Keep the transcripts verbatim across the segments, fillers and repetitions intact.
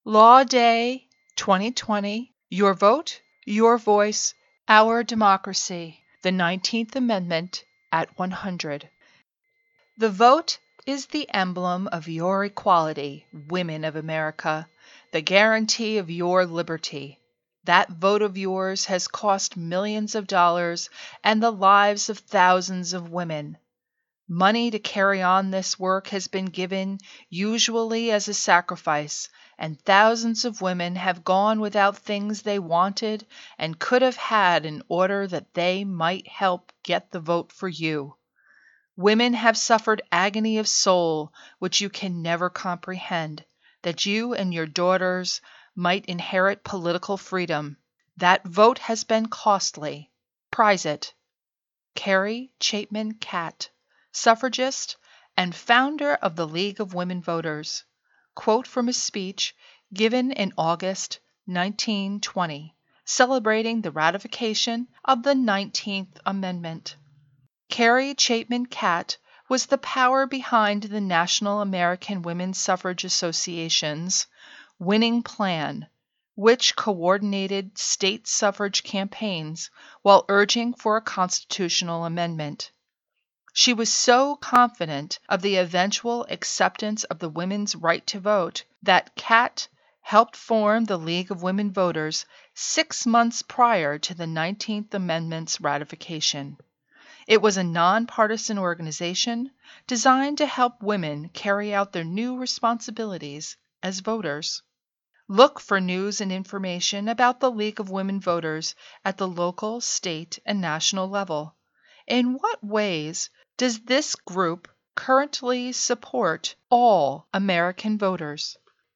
Law Day twenty twenty. Your vote, your voice, our democracy. The nineteenth Amendment at one hundred. The vote is the emblem of your equality, women of America, the guarantee of your liberty. That vote of yours has cost millions of dollars and the lives of thousands of women. Money to carry on this work has been given, usually as a sacrifice, and thousands of women have gone without things they wanted and could have had in order that they might help get the vote for you. Women have suffered agony of soul which you can never comprehend, that you and your daughters might inherit political freedom. That vote has been costly. Prize it. Carrie Chapman Catt, suffragist and founder of the League of Women Voters. Quote from a speech given in August nineteen twenty, celebrating the ratification of the nineteenth Amendment. Carrie Chapman Catt was the power behind the National American Women's Suffrage Association's Winning Plan, which coordinated state suffrage campaigns while urging for a constitutional amendment. She was so confident of the eventual acceptance of the women's right to vote that Catt helped form the League of Women Voters six months prior to the nineteenth Amendment's ratification. It was a nonpartisan organization designed to help women carry out their new responsibilities as voters. Look for news and information about the League of Women Voters at the local, state, and national level. In what ways does this group currently support all American voters?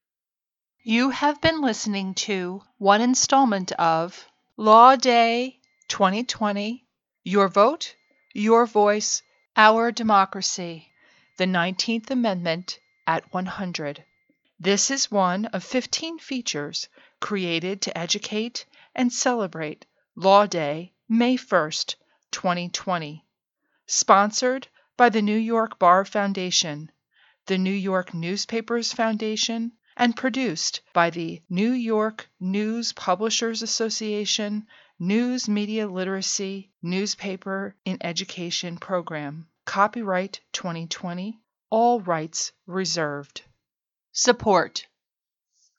You have been listening to one installment of Law Day twenty twenty. Your vote, your voice, our democracy. The nineteenth Amendment at one hundred. This is one of fifteen features created to educate and celebrate Law Day, May first, twenty twenty. Sponsored by the New York Bar Foundation, the New York Newspapers Foundation, and produced by the New York News Publishers Association News Media Literacy Newspaper in Education Program. Copyright twenty twenty. All rights reserved. Support